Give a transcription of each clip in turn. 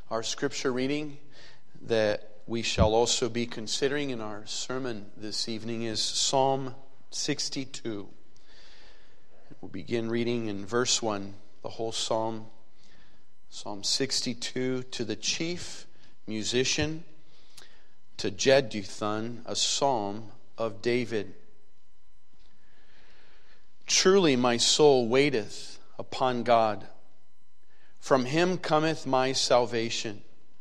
Our scripture reading that we shall also be considering in our sermon this evening is Psalm 62. We'll begin reading in verse 1, the whole psalm. Psalm 62, to the chief musician, to Jeduthun, a psalm of David. Truly my soul waiteth upon God. From him cometh my salvation.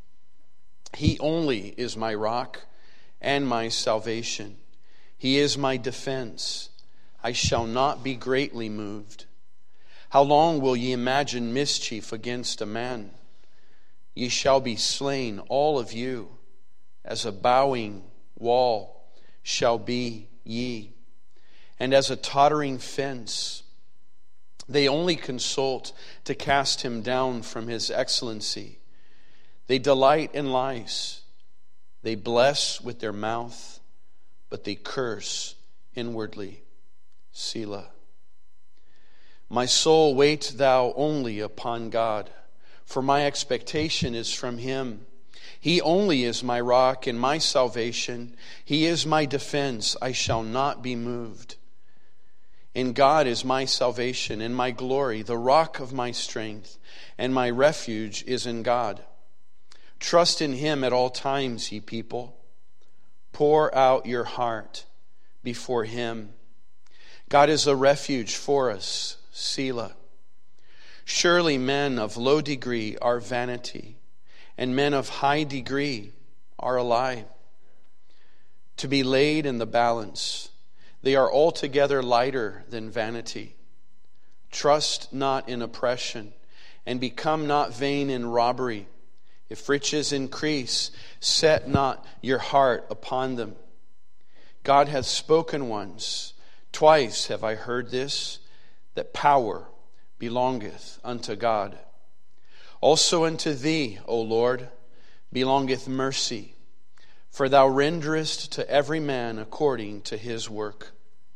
He only is my rock and my salvation. He is my defense. I shall not be greatly moved. How long will ye imagine mischief against a man? Ye shall be slain, all of you, as a bowing wall shall be ye, and as a tottering fence. They only consult to cast him down from his excellency. They delight in lies. They bless with their mouth, but they curse inwardly. Selah. My soul, wait thou only upon God, for my expectation is from him. He only is my rock and my salvation. He is my defense. I shall not be moved. In God is my salvation and my glory, the rock of my strength, and my refuge is in God. Trust in him at all times, ye people. Pour out your heart before him. God is a refuge for us. Selah. Surely men of low degree are vanity, and men of high degree are a lie. To be laid in the balance, they are altogether lighter than vanity. Trust not in oppression, and become not vain in robbery. If riches increase, set not your heart upon them. God hath spoken once, twice have I heard this, that power belongeth unto God. Also unto thee, O Lord, belongeth mercy, for thou renderest to every man according to his work.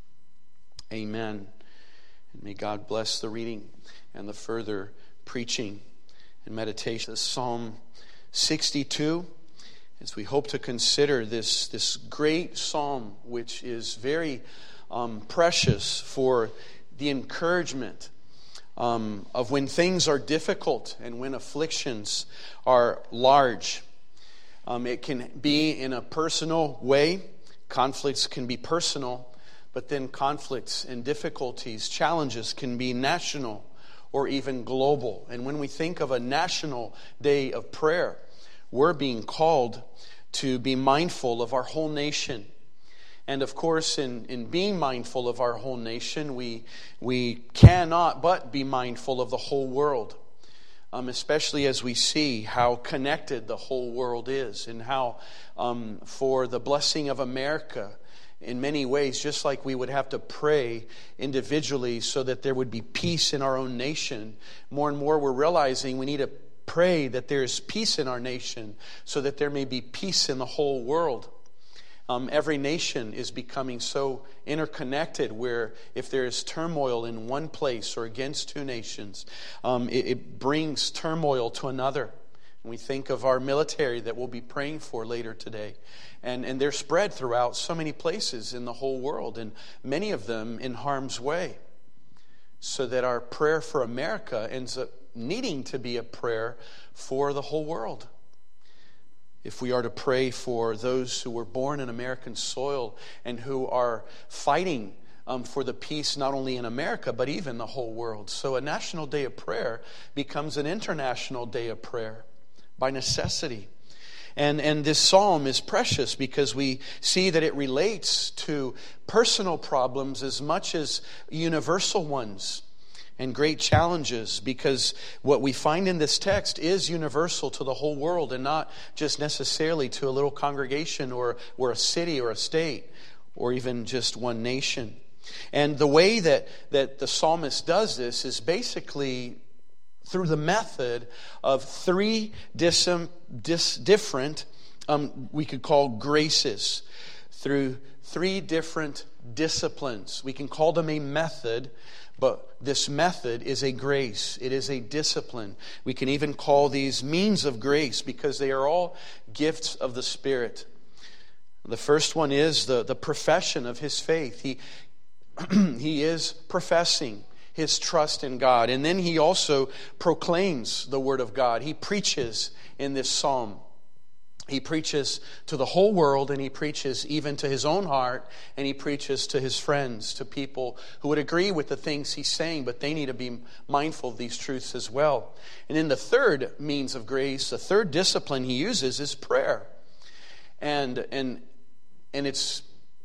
Amen. And may God bless the reading and the further preaching and meditation. Psalm 62, as we hope to consider this great psalm, which is very precious for the encouragement of when things are difficult and when afflictions are large. It can be in a personal way. Conflicts can be personal, but then conflicts and difficulties, challenges can be national or even global. And when we think of a national day of prayer, we're being called to be mindful of our whole nation. And of course, in being mindful of our whole nation, we cannot but be mindful of the whole world. Especially as we see how connected the whole world is, and how for the blessing of America, in many ways, just like we would have to pray individually so that there would be peace in our own nation, more and more we're realizing we need to pray that there is peace in our nation so that there may be peace in the whole world. Every nation is becoming so interconnected where if there is turmoil in one place or against two nations, it brings turmoil to another. And we think of our military that we'll be praying for later today. And they're spread throughout so many places in the whole world, and many of them in harm's way. So that our prayer for America ends up needing to be a prayer for the whole world. If we are to pray for those who were born in American soil and who are fighting for the peace not only in America but even the whole world. So a national day of prayer becomes an international day of prayer by necessity. And this psalm is precious because we see that it relates to personal problems as much as universal ones and great challenges, because what we find in this text is universal to the whole world and not just necessarily to a little congregation or a city or a state or even just one nation. And the way that the psalmist does this is basically through the method of three different, we could call graces, through three different disciplines. We can call them a method, But this method is a grace. It is a discipline. We can even call these means of grace because they are all gifts of the Spirit. The first one is the profession of his faith. He is professing his trust in God. And then he also proclaims the Word of God. He preaches in this psalm. He preaches to the whole world, and he preaches even to his own heart, and he preaches to his friends, to people who would agree with the things he's saying, but they need to be mindful of these truths as well. And then the third means of grace, the third discipline he uses is prayer. And it's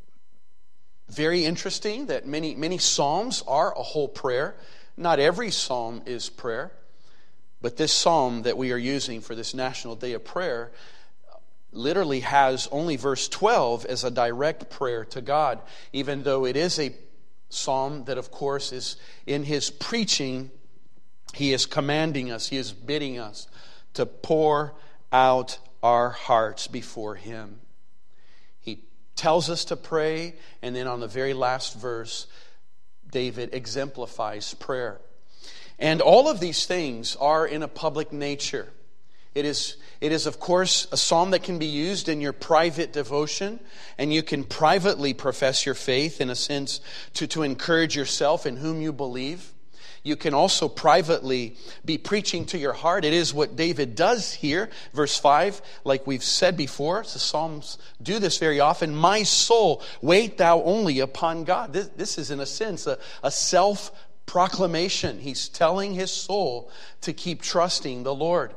very interesting that many psalms are a whole prayer. Not every psalm is prayer, but this psalm that we are using for this National Day of Prayer literally has only verse 12 as a direct prayer to God, even though it is a psalm that, of course, is in his preaching, he is commanding us, he is bidding us to pour out our hearts before him. He tells us to pray, and then on the very last verse, David exemplifies prayer. And all of these things are in a public nature. It is, of course, a psalm that can be used in your private devotion, and you can privately profess your faith in a sense to encourage yourself in whom you believe. You can also privately be preaching to your heart. It is what David does here. Verse 5, like we've said before, the Psalms do this very often. My soul, wait thou only upon God. This is in a sense a self-proclamation. He's telling his soul to keep trusting the Lord.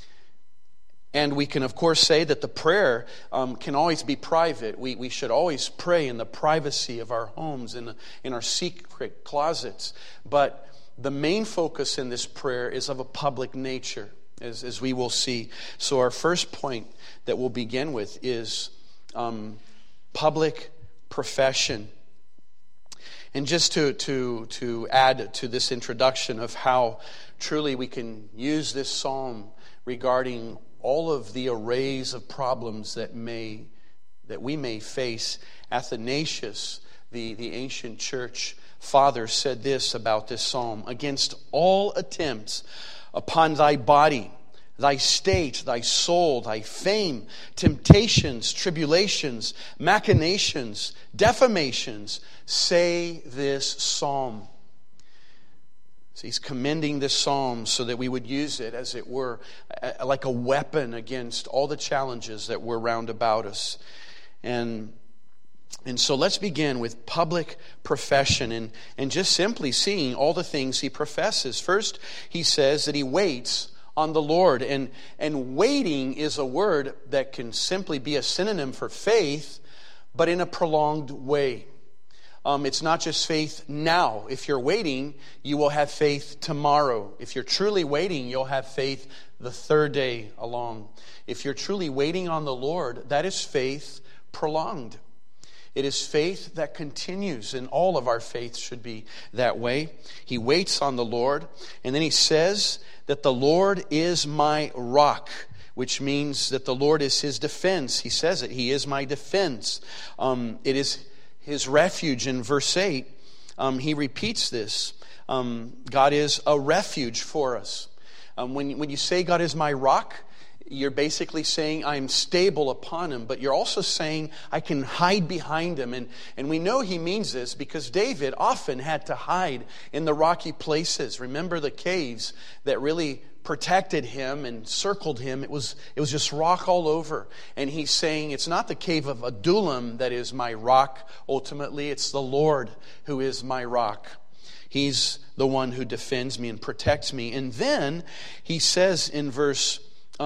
And we can, of course, say that the prayer can always be private. We should always pray in the privacy of our homes, in our secret closets. But the main focus in this prayer is of a public nature, as we will see. So our first point that we'll begin with is public profession. And just to add to this introduction of how truly we can use this psalm regarding all of the arrays of problems that we may face. Athanasius, the ancient church father, said this about this psalm: against all attempts upon thy body, thy state, thy soul, thy fame, temptations, tribulations, machinations, defamations, say this psalm. So he's commending this psalm so that we would use it, as it were, like a weapon against all the challenges that were round about us. And so let's begin with public profession and just simply seeing all the things he professes. First, he says that he waits on the Lord. And waiting is a word that can simply be a synonym for faith, but in a prolonged way. It's not just faith now. If you're waiting, you will have faith tomorrow. If you're truly waiting, you'll have faith the third day along. If you're truly waiting on the Lord, that is faith prolonged. It is faith that continues, and all of our faith should be that way. He waits on the Lord, and then he says that the Lord is my rock, which means that the Lord is his defense. He says it, he is my defense. It is his refuge. In verse 8, he repeats this. God is a refuge for us. When you say God is my rock, you're basically saying I'm stable upon him, but you're also saying I can hide behind him. And we know he means this because David often had to hide in the rocky places. Remember the caves that really protected him and circled him. It was just rock all over. And he's saying it's not the cave of Adullam that is my rock ultimately. It's the Lord who is my rock. He's the one who defends me and protects me. And then he says in verse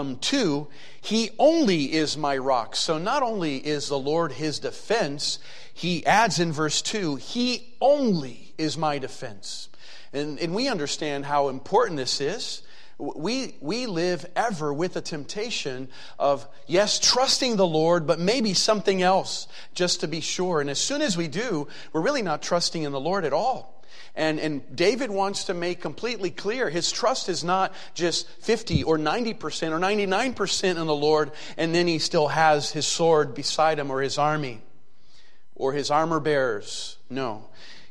2, he only is my rock. So not only is the Lord his defense, he adds in verse 2, he only is my defense. And we understand how important this is. We live ever with the temptation of, yes, trusting the Lord, but maybe something else just to be sure. And as soon as we do, we're really not trusting in the Lord at all. And David wants to make completely clear his trust is not just 50 or 90% or 99% in the Lord, and then he still has his sword beside him or his army or his armor bearers. No.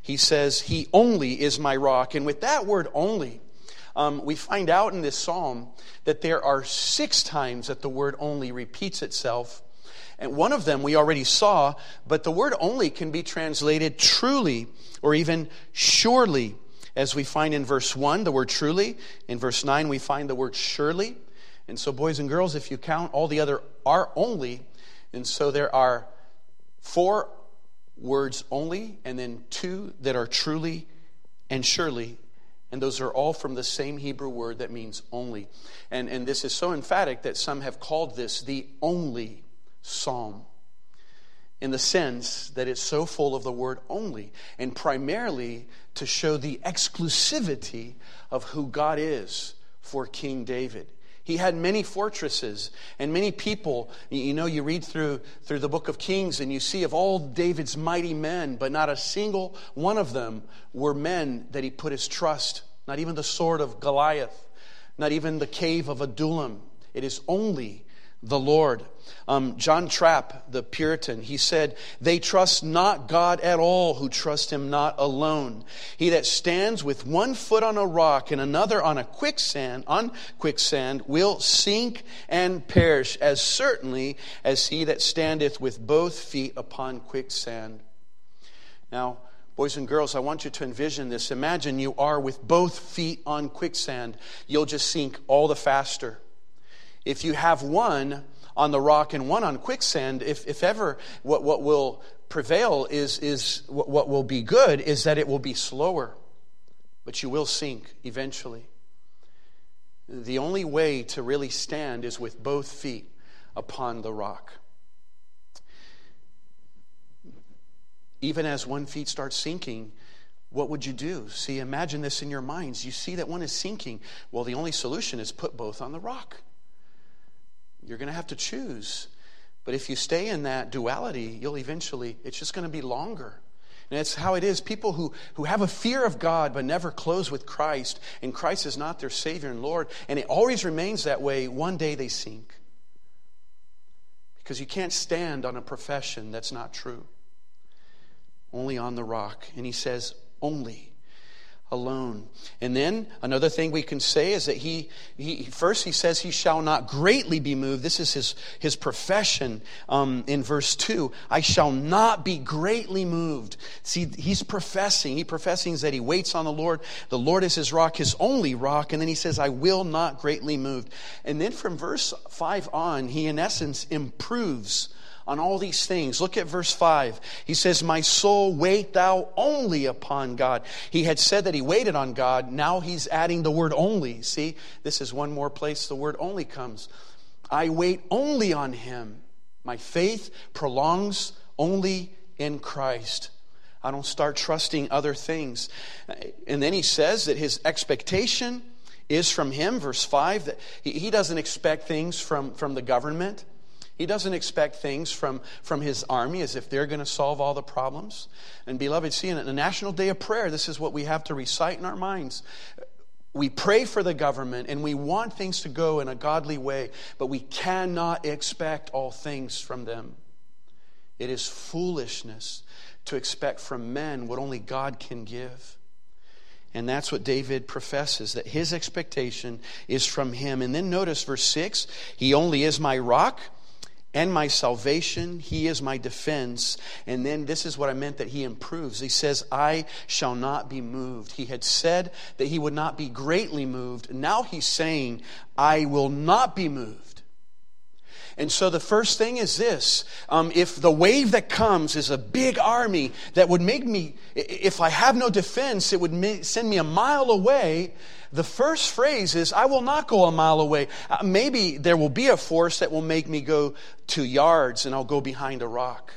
he says, he only is my rock. And with that word only, we find out in this psalm that there are 6 times that the word only repeats itself. And one of them we already saw, but the word only can be translated truly or even surely. As we find in verse 1, the word truly. In verse 9, we find the word surely. And so, boys and girls, if you count, all the other are only. And so there are 4 words only, and then 2 that are truly and surely. And those are all from the same Hebrew word that means only. And this is so emphatic that some have called this the only psalm, in the sense that it's so full of the word only, and primarily to show the exclusivity of who God is for King David. He had many fortresses and many people. You know, you read through the book of Kings and you see of all David's mighty men, but not a single one of them were men that he put his trust. Not even the sword of Goliath, not even the cave of Adullam. It is only the Lord. John Trapp, the Puritan, he said, "They trust not God at all who trust him not alone. He that stands with one foot on a rock and another on quicksand will sink and perish as certainly as he that standeth with both feet upon quicksand." Now, boys and girls, I want you to envision this. Imagine you are with both feet on quicksand. You'll just sink all the faster. If you have one on the rock and one on quicksand, if ever what will prevail is what will be good is that it will be slower, but you will sink eventually. The only way to really stand is with both feet upon the rock. Even as one feet starts sinking, what would you do? See, imagine this in your minds. You see that one is sinking. Well, the only solution is put both on the rock. You're going to have to choose. But if you stay in that duality, you'll eventually, it's just going to be longer. And that's how it is. People who have a fear of God but never close with Christ, and Christ is not their Savior and Lord, and it always remains that way, one day they sink. Because you can't stand on a profession that's not true. Only on the rock. And he says, only. Alone. And then another thing we can say is that he first says he shall not greatly be moved. This is his profession in verse 2. I shall not be greatly moved. See, he professing that he waits on the Lord. The Lord is his rock, his only rock. And then he says, I will not greatly moved. And then from verse 5 on, he in essence improves on all these things. Look at verse 5. He says, my soul, wait thou only upon God. He had said that he waited on God. Now he's adding the word only. See, this is one more place the word only comes. I wait only on him. My faith prolongs only in Christ. I don't start trusting other things. And then he says that his expectation is from him. Verse 5, that he doesn't expect things from the government. He doesn't expect things from his army as if they're going to solve all the problems. And beloved, see, in a National Day of Prayer, this is what we have to recite in our minds. We pray for the government and we want things to go in a godly way, but we cannot expect all things from them. It is foolishness to expect from men what only God can give. And that's what David professes, that his expectation is from him. And then notice verse 6, he only is my rock and my salvation, he is my defense. And then this is what I meant that he improves. He says, I shall not be moved. He had said that he would not be greatly moved. Now he's saying, I will not be moved. And so the first thing is this. If the wave that comes is a big army that would make me, if I have no defense, it would send me a mile away. The first phrase is, I will not go a mile away. Maybe there will be a force that will make me go 2 yards and I'll go behind a rock.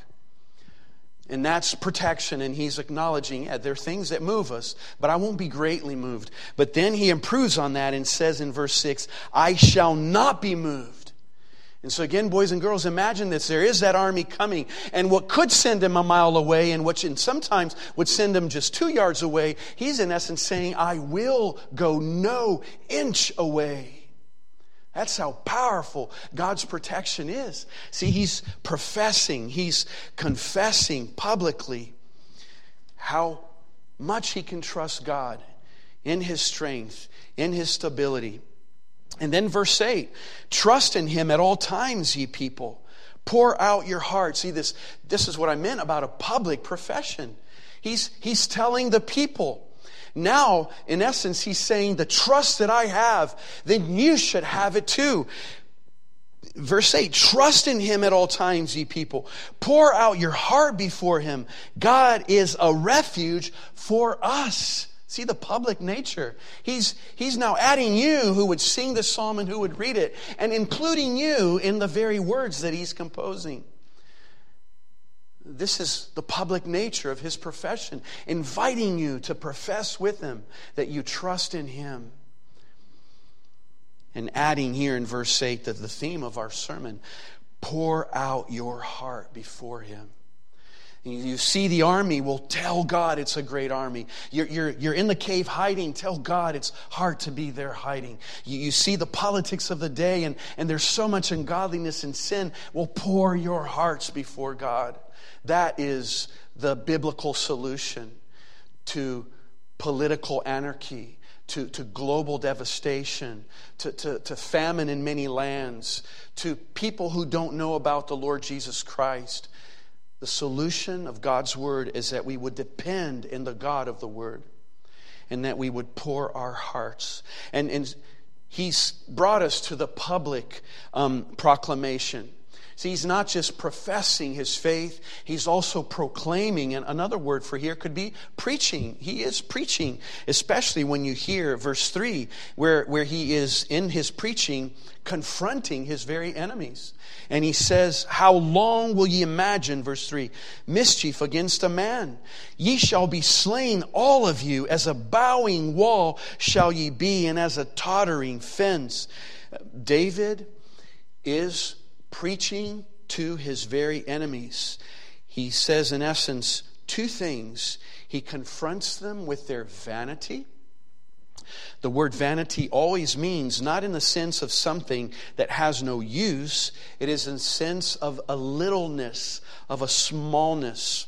And that's protection. And he's acknowledging, there are things that move us, but I won't be greatly moved. But then he improves on that and says in verse 6, I shall not be moved. And so again, boys and girls, imagine this. There is that army coming. And what could send him a mile away and what sometimes would send him just 2 yards away, he's in essence saying, I will go no inch away. That's how powerful God's protection is. See, he's professing, he's confessing publicly how much he can trust God in his strength, in his stability. And then verse 8, trust in him at all times, ye people. Pour out your heart. See, this is what I meant about a public profession. He's telling the people. Now, in essence, he's saying, the trust that I have, then you should have it too. Verse 8, trust in him at all times, ye people. Pour out your heart before him. God is a refuge for us. See the public nature. He's now adding you who would sing the psalm and who would read it, and including you in the very words that he's composing. This is the public nature of his profession, inviting you to profess with him that you trust in him. And adding here in verse 8 that the theme of our sermon, pour out your heart before him. You see the army, well, tell God it's a great army. You're in the cave hiding, tell God it's hard to be there hiding. You see the politics of the day and there's so much ungodliness and sin, well, pour your hearts before God. That is the biblical solution to political anarchy, to global devastation, to famine in many lands, to people who don't know about the Lord Jesus Christ. The solution of God's Word is that we would depend in the God of the Word, and that we would pour our hearts. And he's brought us to the public proclamation. See, he's not just professing his faith, he's also proclaiming. And another word for here could be preaching. He is preaching, especially when you hear verse 3, where he is in his preaching confronting his very enemies. And he says, how long will ye imagine, verse 3, mischief against a man? Ye shall be slain, all of you, as a bowing wall shall ye be, and as a tottering fence. David is preaching to his very enemies. He says, in essence, two things. He confronts them with their vanity. The word vanity always means not in the sense of something that has no use. It is in the sense of a littleness, of a smallness,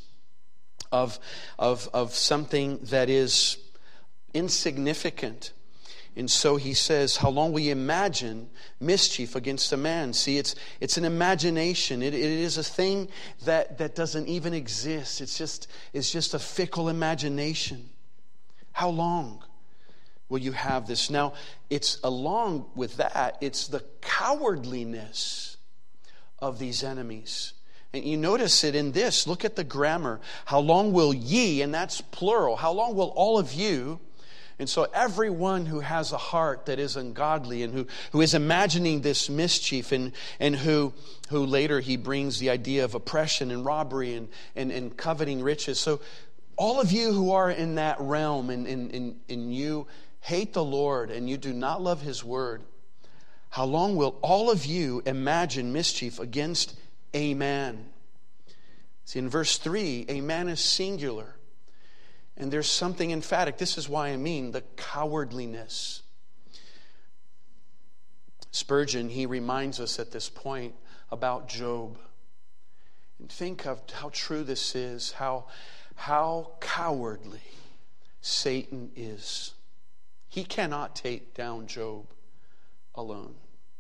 of something that is insignificant. And so he says, how long will you imagine mischief against a man? See, it's an imagination. It is a thing that doesn't even exist. It's just a fickle imagination. How long will you have this? Now, it's along with that, it's the cowardliness of these enemies. And you notice it in this. Look at the grammar. How long will ye, and that's plural. How long will all of you? And so everyone who has a heart that is ungodly and who is imagining this mischief and who later he brings the idea of oppression and robbery and coveting riches. So all of you who are in that realm and you hate the Lord and you do not love his word, how long will all of you imagine mischief against a man? See, in verse 3, a man is singular. And there's something emphatic. This is why I mean the cowardliness. Spurgeon, he reminds us at this point about Job. And think of how true this is, how cowardly Satan is. He cannot take down Job alone.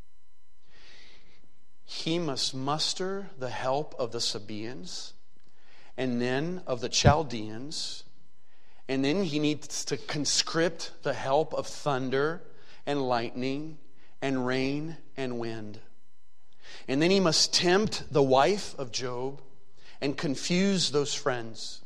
He must muster the help of the Sabaeans, and then of the Chaldeans, and then he needs to conscript the help of thunder and lightning and rain and wind. And then he must tempt the wife of Job and confuse those friends.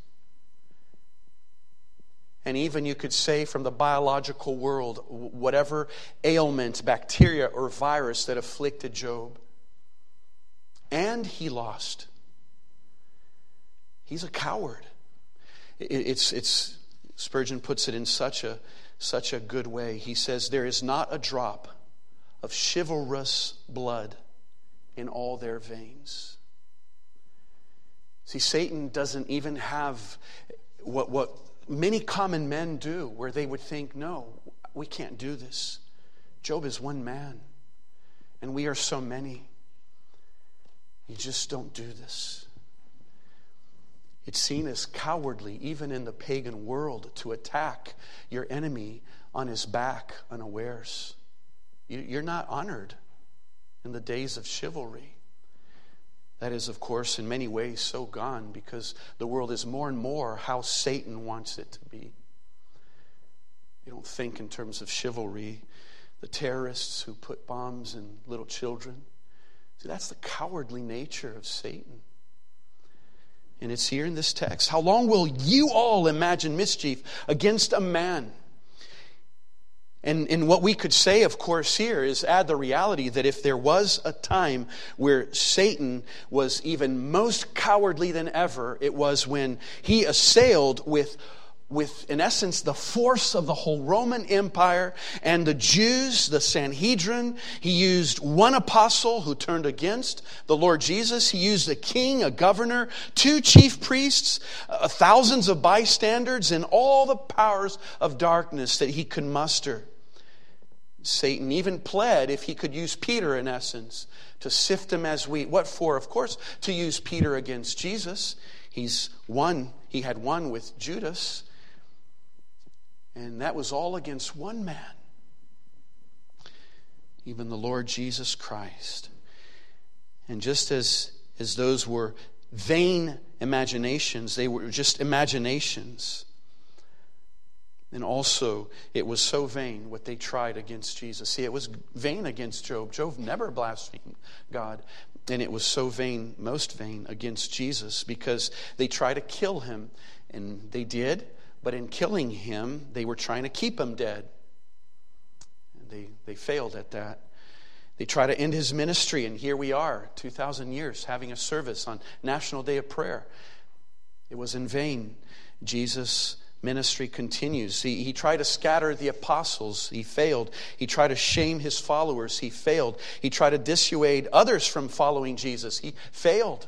And even you could say from the biological world, whatever ailment, bacteria or virus that afflicted Job. And he lost. He's a coward. It's Spurgeon puts it in such a good way. He says, there is not a drop of chivalrous blood in all their veins. See, Satan doesn't even have what many common men do, where they would think, no, we can't do this. Job is one man, and we are so many. You just don't do this. It's seen as cowardly, even in the pagan world, to attack your enemy on his back unawares. You're not honored in the days of chivalry. That is, of course, in many ways so gone because the world is more and more how Satan wants it to be. You don't think in terms of chivalry. The terrorists who put bombs in little children. See, that's the cowardly nature of Satan. And it's here in this text. How long will you all imagine mischief against a man? And what we could say, of course, here is add the reality that if there was a time where Satan was even most cowardly than ever, it was when he assailed with in essence, the force of the whole Roman Empire and the Jews, the Sanhedrin. He used one apostle who turned against the Lord Jesus. He used a king, a governor, 2 chief priests, thousands of bystanders, and all the powers of darkness that he could muster. Satan even pled if he could use Peter, in essence, to sift him as wheat. What for? Of course, to use Peter against Jesus. He had won with Judas. And that was all against one man, even the Lord Jesus Christ. And just as those were vain imaginations, they were just imaginations. And also, it was so vain what they tried against Jesus. See, it was vain against Job. Job never blasphemed God. And it was so vain, most vain, against Jesus because they tried to kill him. And they did. But in killing him, they were trying to keep him dead. And they failed at that. They tried to end his ministry, and here we are, 2,000 years, having a service on National Day of Prayer. It was in vain. Jesus' ministry continues. He tried to scatter the apostles. He failed. He tried to shame his followers. He failed. He tried to dissuade others from following Jesus. He failed.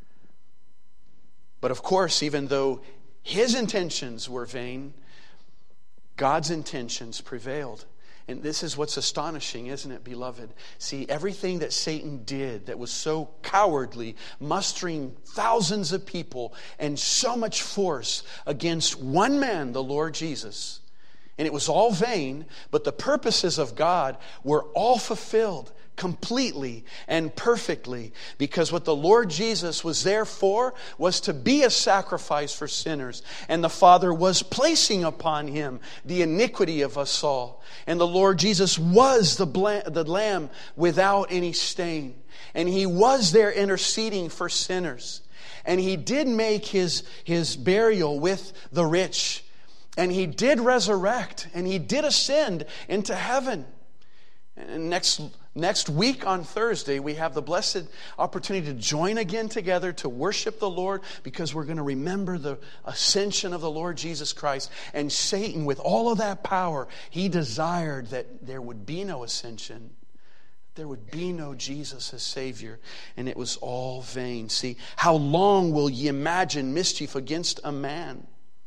But of course, even though his intentions were vain, God's intentions prevailed. And this is what's astonishing, isn't it, beloved? See, everything that Satan did that was so cowardly, mustering thousands of people and so much force against one man, the Lord Jesus. And it was all vain, but the purposes of God were all fulfilled completely and perfectly, because what the Lord Jesus was there for was to be a sacrifice for sinners, and the Father was placing upon him the iniquity of us all, and the Lord Jesus was the Lamb without any stain, and he was there interceding for sinners, and he did make his burial with the rich, and he did resurrect, and he did ascend into heaven. And next week on Thursday, we have the blessed opportunity to join again together to worship the Lord, because we're going to remember the ascension of the Lord Jesus Christ. And Satan, with all of that power, he desired that there would be no ascension. There would be no Jesus as Savior. And it was all vain. See, how long will ye imagine mischief against a man?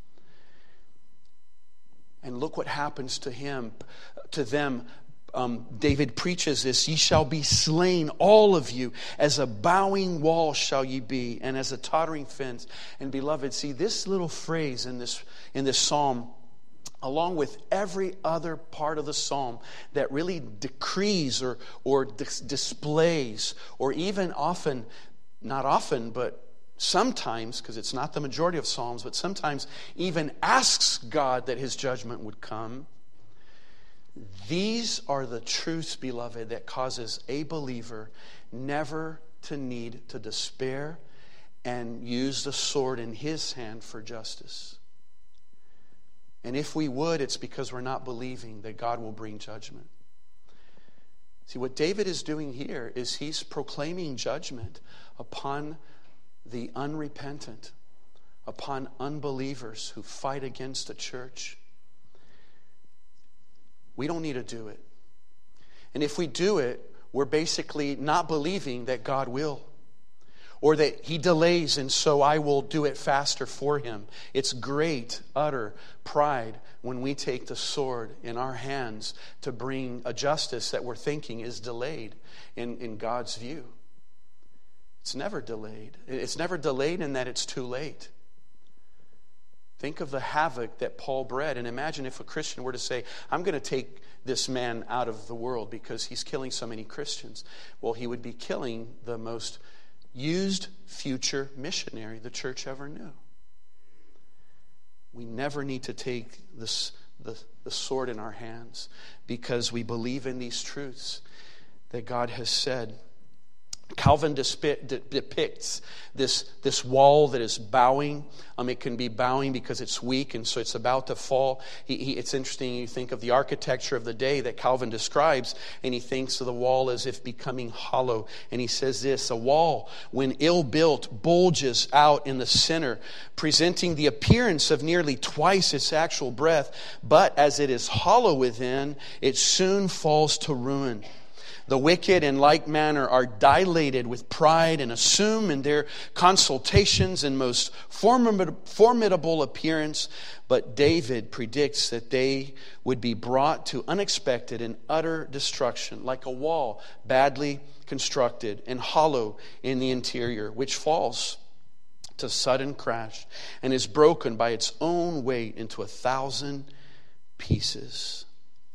And look what happens to them. David preaches this: ye shall be slain, all of you, as a bowing wall shall ye be, and as a tottering fence. And beloved, see, this little phrase in this psalm, along with every other part of the psalm that really decrees or displays, or even often, not often, but sometimes, because it's not the majority of psalms, but sometimes even asks God that his judgment would come. These are the truths, beloved, that causes a believer never to need to despair and use the sword in his hand for justice. And if we would, it's because we're not believing that God will bring judgment. See, what David is doing here is he's proclaiming judgment upon the unrepentant, upon unbelievers who fight against the church. We don't need to do it. And if we do it, we're basically not believing that God will, or that he delays and so I will do it faster for him. It's great, utter pride when we take the sword in our hands to bring a justice that we're thinking is delayed in God's view. It's never delayed. It's never delayed in that it's too late. Think of the havoc that Paul bred. And imagine if a Christian were to say, I'm going to take this man out of the world because he's killing so many Christians. Well, he would be killing the most used future missionary the church ever knew. We never need to take the sword in our hands because we believe in these truths that God has said. Calvin depicts this wall that is bowing. It can be bowing because it's weak and so it's about to fall. It's interesting, you think of the architecture of the day that Calvin describes, and he thinks of the wall as if becoming hollow. And he says this: a wall, when ill-built, bulges out in the center, presenting the appearance of nearly twice its actual breadth. But as it is hollow within, it soon falls to ruin. The wicked in like manner are dilated with pride and assume in their consultations and most formidable appearance. But David predicts that they would be brought to unexpected and utter destruction, like a wall badly constructed and hollow in the interior, which falls to sudden crash and is broken by its own weight into 1,000 pieces.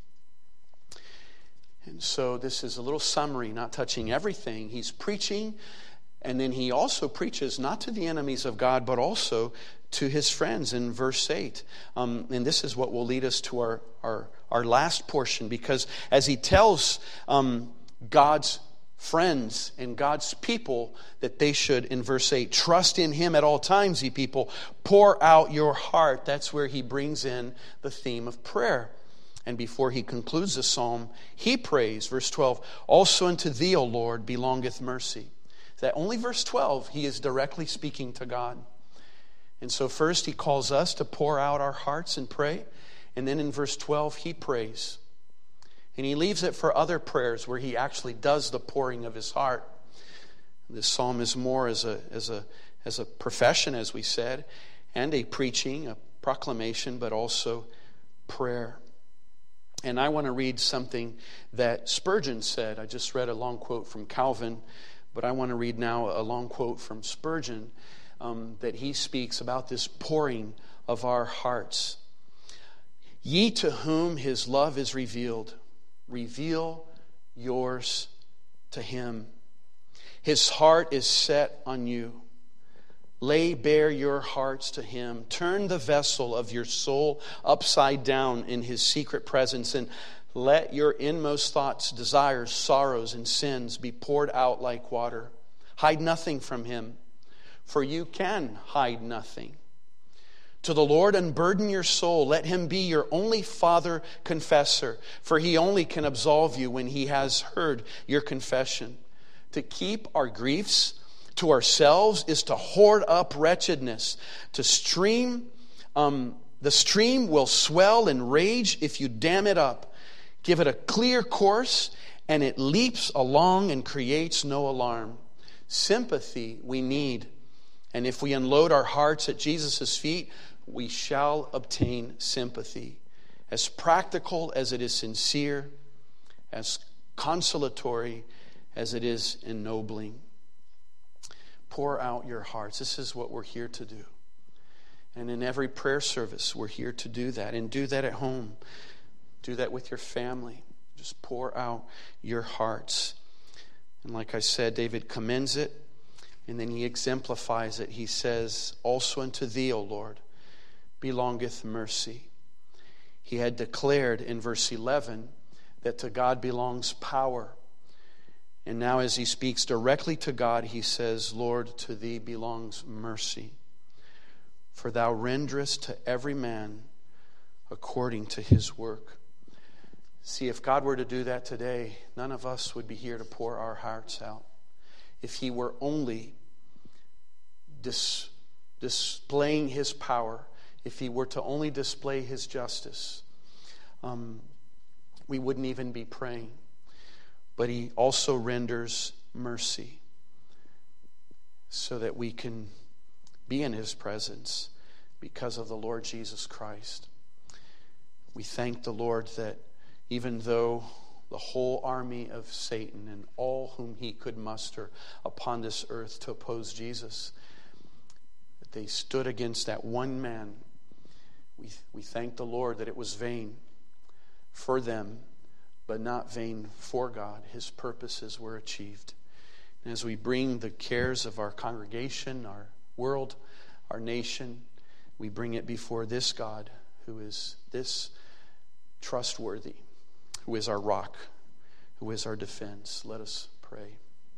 And so this is a little summary, not touching everything. He's preaching, and then he also preaches not to the enemies of God, but also to his friends in verse 8. And this is what will lead us to our last portion, because as he tells God's friends and God's people that they should, in verse 8, trust in him at all times, ye people, pour out your heart. That's where he brings in the theme of prayer. And before he concludes the psalm, he prays, verse 12, also unto thee, O Lord, belongeth mercy. That only verse 12, he is directly speaking to God. And so first he calls us to pour out our hearts and pray. And then in verse 12, he prays. And he leaves it for other prayers where he actually does the pouring of his heart. This psalm is more as a profession, as we said, and a preaching, a proclamation, but also prayer. And I want to read something that Spurgeon said. I just read a long quote from Calvin, but I want to read now a long quote from Spurgeon that he speaks about this pouring of our hearts. Ye to whom his love is revealed, reveal yours to him. His heart is set on you. Lay bare your hearts to him. Turn the vessel of your soul upside down in his secret presence, and let your inmost thoughts, desires, sorrows, and sins be poured out like water. Hide nothing from him, for you can hide nothing. To the Lord unburden your soul. Let him be your only father confessor, for he only can absolve you when he has heard your confession. To keep our griefs to ourselves is to hoard up wretchedness. The stream will swell and rage if you dam it up. Give it a clear course, and it leaps along and creates no alarm. Sympathy we need, and if we unload our hearts at Jesus' feet, we shall obtain sympathy. As practical as it is sincere, as consolatory as it is ennobling. Pour out your hearts. This is what we're here to do. And in every prayer service, we're here to do that. And do that at home. Do that with your family. Just pour out your hearts. And like I said, David commends it. And then he exemplifies it. He says, also unto thee, O Lord, belongeth mercy. He had declared in verse 11 that to God belongs power. And now as he speaks directly to God, he says, Lord, to thee belongs mercy. For thou renderest to every man according to his work. See, if God were to do that today, none of us would be here to pour our hearts out. If he were only displaying his power, if he were to only display his justice, we wouldn't even be praying. But he also renders mercy so that we can be in his presence because of the Lord Jesus Christ. We thank the Lord that even though the whole army of Satan and all whom he could muster upon this earth to oppose Jesus, that they stood against that one man We thank the Lord that it was vain for them, but not vain for God. His purposes were achieved. And as we bring the cares of our congregation, our world, our nation, we bring it before this God who is this trustworthy, who is our rock, who is our defense. Let us pray.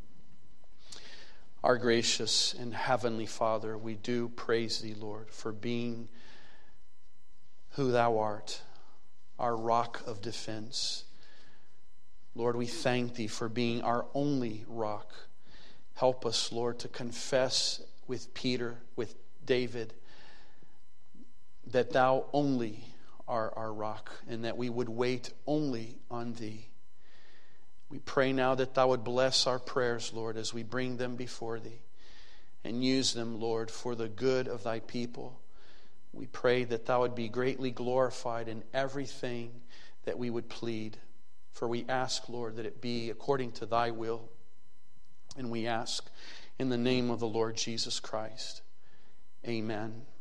Our gracious and heavenly Father, we do praise Thee, Lord, for being who Thou art, our rock of defense. Lord, we thank Thee for being our only rock. Help us, Lord, to confess with Peter, with David, that Thou only are our rock, and that we would wait only on Thee. We pray now that Thou would bless our prayers, Lord, as we bring them before Thee, and use them, Lord, for the good of Thy people. We pray that Thou would be greatly glorified in everything that we would plead. For we ask, Lord, that it be according to Thy will. And we ask in the name of the Lord Jesus Christ. Amen.